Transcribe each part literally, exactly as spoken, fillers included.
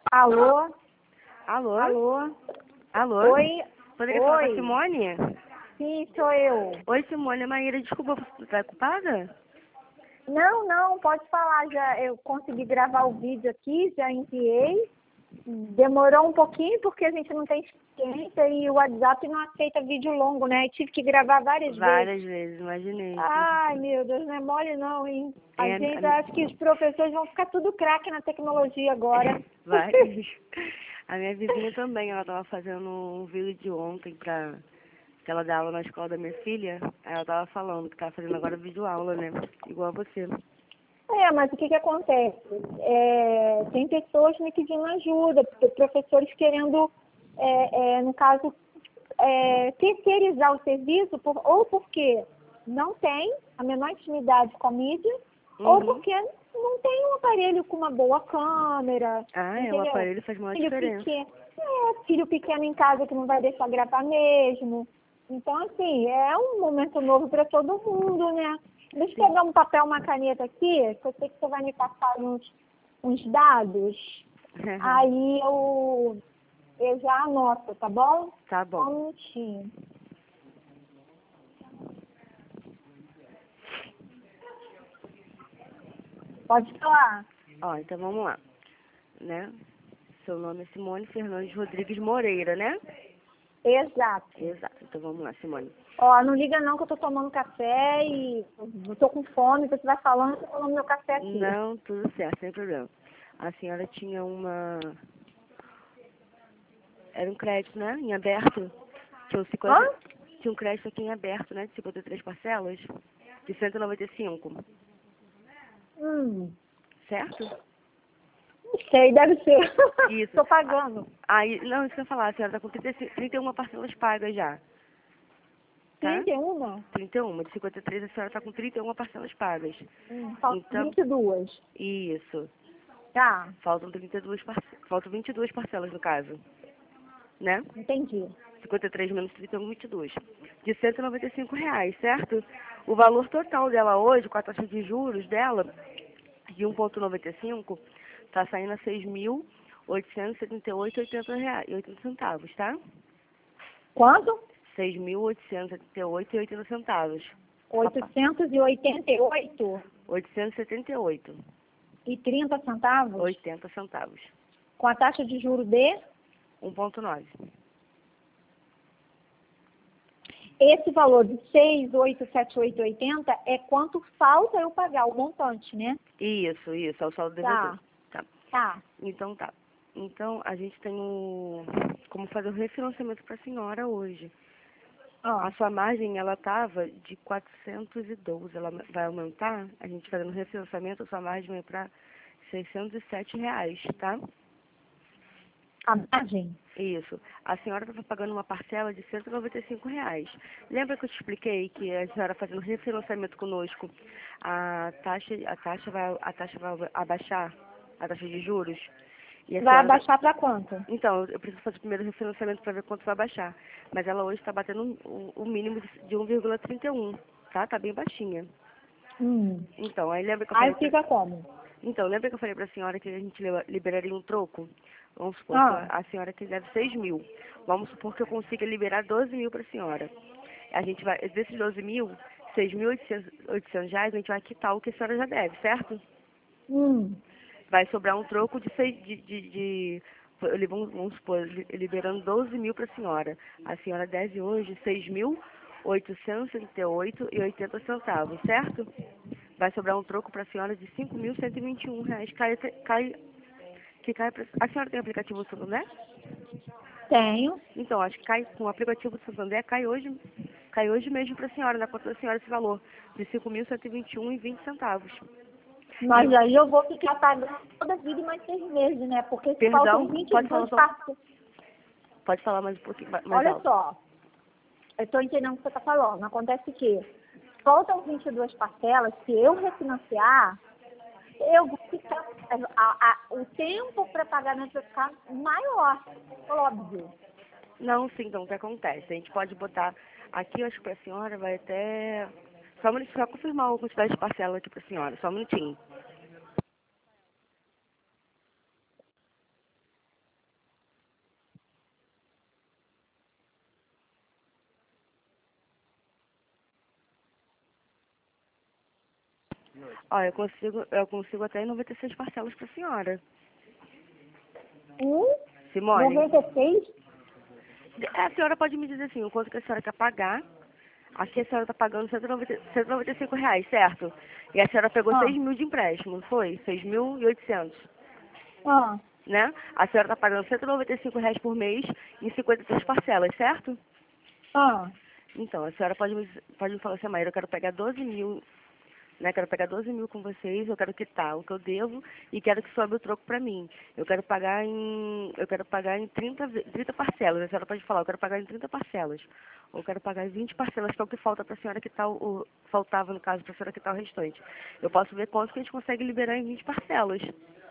Alô? Alô? Alô? Alô? Oi? Poderia falar com a Oi? Simone? Sim, sou eu. Oi, Simone. É Maíra. Desculpa, você tá ocupada? Não, não, pode falar. Já eu consegui gravar o vídeo aqui, já enviei. Demorou um pouquinho porque a gente não tem experiência e o WhatsApp não aceita vídeo longo, né? Eu tive que gravar várias vezes. Várias vezes, imaginei. Ai, meu Deus, não é mole não, hein? A É, gente a- acha que os professores vão ficar tudo craque na tecnologia agora. Várias. A minha vizinha também, ela tava fazendo um vídeo ontem pra... que ela dá aula na escola da minha filha. Aí ela tava falando que tava fazendo agora vídeo aula, né? Igual a você. É, mas o que que acontece? É, tem pessoas me pedindo ajuda, p- professores querendo, é, é, no caso, é, terceirizar o serviço, por- ou porque não tem a menor intimidade com a mídia, ou Uhum. porque não tem um aparelho com uma boa câmera, Ah, é, o entendeu? aparelho faz maior Filho diferença. pequeno, é, filho pequeno em casa que não vai deixar gravar mesmo. Então, assim, é um momento novo para todo mundo, né? Deixa eu pegar um papel, uma caneta aqui, que eu sei que você vai me passar uns, uns dados. Aí eu, eu já anoto, tá bom? Tá Só um bom. minutinho. Pode falar. Ó, então vamos lá, né? Seu nome é Simone Fernandes Rodrigues Moreira, né? Exato. Exato. Então vamos lá, Simone. Ó, não liga não que eu tô tomando café e eu tô com fome, você vai falando, eu tô tomando meu café aqui. Não, tudo certo, sem problema. A senhora tinha uma... Era um crédito, né? Em aberto. Tinha, uns Hã? cinquenta... Tinha um crédito aqui em aberto, né? De cinquenta e três parcelas. De cento e noventa e cinco. Hum, Certo? não sei, deve ser. Isso. Tô pagando. Aí, não, isso que eu ia falar. A senhora tá com trinta e cinco trinta e uma parcelas pagas já. Tá? trinta e um? trinta e uma. De cinquenta e três a senhora tá com trinta e uma parcelas pagas. Hum, faltam Então, vinte e duas. isso. Tá, Faltam trinta e duas parce... Faltam vinte e duas parcelas no caso. Né? entendi. cinquenta e três menos trinta e um, vinte e dois. De cento e noventa e cinco reais, certo? O valor total dela hoje, com a taxa de juros dela, de um vírgula noventa e cinco, tá saindo a seis mil oitocentos e setenta e oito reais e oitenta centavos, tá? Quanto? seis mil oitocentos e setenta e oito reais e oitenta centavos. Rapaz, oitocentos e oitenta e oito oitocentos e setenta e oito e trinta centavos, oitenta centavos. com a taxa de juro de... um vírgula nove. Esse valor de seis mil oitocentos e setenta e oito reais e oitenta centavos é quanto falta eu pagar o montante, né? Isso, isso, é o saldo devedor. Tá, Tá. tá. Então tá. Então a gente tem o como fazer o refinanciamento para a senhora hoje. Ó, A sua margem ela tava de quatrocentos e doze, ela vai aumentar, a gente fazendo o refinanciamento, a sua margem vai para seiscentos e sete reais, tá? a margem. Isso. A senhora estava pagando uma parcela de cento e noventa e cinco reais. Lembra que eu te expliquei que a senhora fazendo refinanciamento conosco, a taxa, a taxa vai, a taxa vai abaixar, a taxa de juros? E a Vai senhora vai... abaixar para quanto? Então, eu preciso fazer primeiro o refinanciamento para ver quanto vai baixar. Mas ela hoje está batendo o, o mínimo de, de um vírgula trinta e um, tá? Tá bem baixinha. Hum. Então, aí lembra que eu Aí falei pra... fica como? Então, lembra que eu falei para a senhora que a gente li- liberaria um troco? Vamos supor que Ah, a senhora que deve seis mil. Vamos supor que eu consiga liberar doze mil para a senhora. A gente vai, desses doze mil, seis mil e oitocentos reais, a gente vai quitar o que a senhora já deve, certo? hum. Vai sobrar um troco de, seis, de, de, de ele- vamos, vamos supor, li- liberando doze mil para a senhora. A senhora deve hoje seis mil oitocentos e trinta e oito reais e oitenta centavos, certo? Vai sobrar um troco para a senhora de cinco mil cento e vinte e um reais. Cai, cai, que cai pra, a senhora tem aplicativo do Santander? Tenho. Então, acho que cai com o aplicativo do Santander, cai hoje, cai hoje mesmo para a senhora, na conta da senhora, esse valor de cinco mil cento e vinte e um reais e vinte centavos. Mas E, aí eu vou ficar pagando toda a vida e mais seis meses, né? Porque se faltam perdão, vinte e pode falar, dois só, partes. pode falar mais um pouquinho mais mais Olha alto. só, eu estou entendendo o que você está falando. Acontece que faltam vinte e duas parcelas, se eu refinanciar, eu vou ficar. A, a, o tempo para pagamento vai ficar maior, óbvio. Não, sim, então o que acontece? A gente pode botar aqui, eu acho que para a senhora vai até. Só um minutinho, só confirmar a quantidade de parcela aqui para a senhora, só um minutinho. Ó, eu consigo, eu consigo até em noventa e seis parcelas pra senhora. Um, Simone, noventa e seis? é, a senhora pode me dizer assim, o quanto que a senhora quer pagar. Aqui a senhora está pagando cento e noventa, cento e noventa e cinco reais, certo? E a senhora pegou Ah, seis mil de empréstimo, não foi? seis mil e oitocentos, ah, né? A senhora está pagando cento e noventa e cinco reais por mês em cinquenta e três parcelas, certo? ah. Então, a senhora pode me, pode me falar assim, Maíra, eu quero pegar doze mil, né? Quero pegar doze mil com vocês, eu quero quitar o que eu devo e quero que sobe o troco para mim. Eu quero pagar em, eu quero pagar em trinta, ve- trinta parcelas. A senhora pode falar, eu quero pagar em trinta parcelas. Ou eu quero pagar em vinte parcelas, que é o que falta para a senhora quitar o, o- faltava no caso para a senhora quitar o restante. Eu posso ver quanto que a gente consegue liberar em vinte parcelas.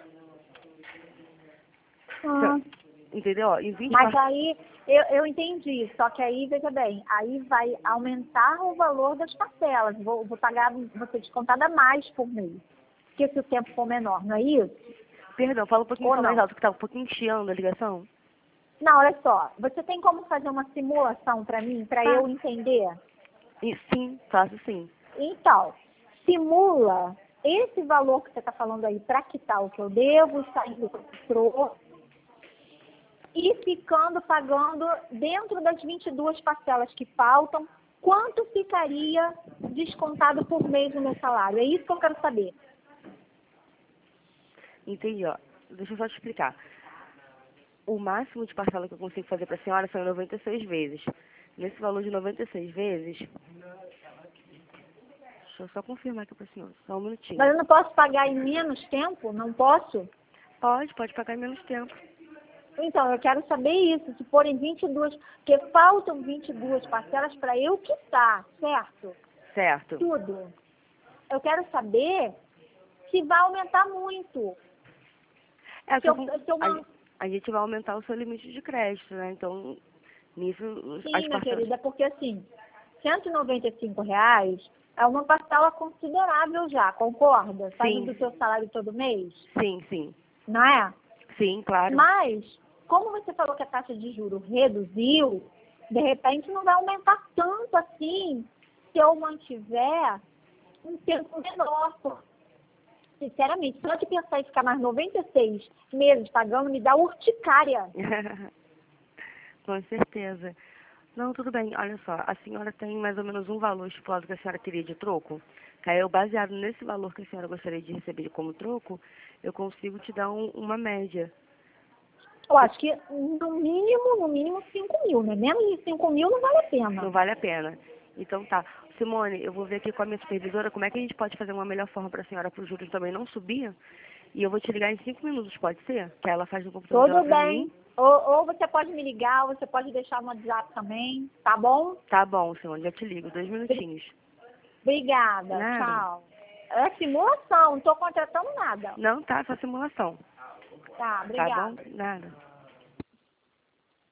Ah. Entendeu? Ó, em vinte Mas parcelas. aí, eu, eu entendi, só que aí, veja bem, aí vai aumentar o valor das parcelas, vou, vou pagar, vou ser descontada mais por mês, porque se o tempo for menor, não é isso? Perdão, fala um pouquinho Ou só mais não? alto, que tá um pouquinho chiando a ligação. Não, olha só, você tem como fazer uma simulação para mim, para Tá. eu entender? E, sim, faço sim. Então, simula esse valor que você está falando aí para quitar o que eu devo, saindo do troco, e ficando pagando dentro das vinte e duas parcelas que faltam, quanto ficaria descontado por mês no meu salário? É isso que eu quero saber. Entendi, ó. Deixa eu só te explicar. O máximo de parcela que eu consigo fazer para a senhora são noventa e seis vezes. Nesse valor de noventa e seis vezes, deixa eu só confirmar aqui para a senhora, só um minutinho. Mas eu não posso pagar em menos tempo? Não posso? Pode, pode pagar em menos tempo. Então, eu quero saber isso, se forem vinte e duas, porque faltam vinte e duas parcelas para eu quitar, certo? Certo. Tudo. Eu quero saber se vai aumentar muito. É Se que eu, eu, vou- se eu a, man- a gente vai aumentar o seu limite de crédito, né? Então, nisso, os- as Sim, minha parcelas... querida, porque assim, cento e noventa e cinco reais é uma parcela considerável já, concorda? Saindo Sim, do seu salário todo mês, sim, sim. não é? Sim, claro. Mas, como você falou que a taxa de juros reduziu, de repente não vai aumentar tanto assim se eu mantiver um tempo menor. Sinceramente, só de pensar em ficar mais noventa e seis meses pagando me dá urticária. Com certeza. Não, tudo bem. Olha só, a senhora tem mais ou menos um valor estipulado que a senhora queria de troco? Que aí eu, baseado nesse valor que a senhora gostaria de receber como troco, eu consigo te dar um- uma média. Eu acho que no mínimo, no mínimo cinco mil, né? Menos de cinco mil não vale a pena. Não vale a pena. Então tá. Simone, eu vou ver aqui com a minha supervisora como é que a gente pode fazer uma melhor forma para a senhora para os juros também não subir. E eu vou te ligar em cinco minutos, pode ser? Que aí ela faz no computador dela Tudo pra bem. mim. Ou, ou você pode me ligar, ou você pode deixar no WhatsApp também, tá bom? Tá bom, Simone, já te ligo. Dois minutinhos. Obrigada, Nada. tchau. É simulação, não estou contratando nada. Não, tá, só simulação. Tá, Tá bom? obrigada. Nada.